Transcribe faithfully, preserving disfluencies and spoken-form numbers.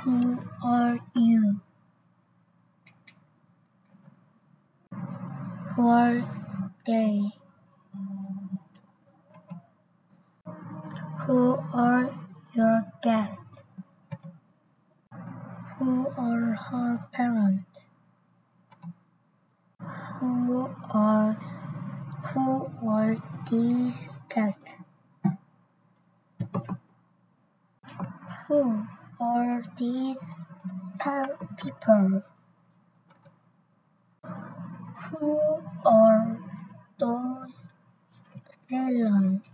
Who are you? Who are they? Who are your guests? Who are her parents? Who are who are these guests? Who are these pa- people? Who are those sailors?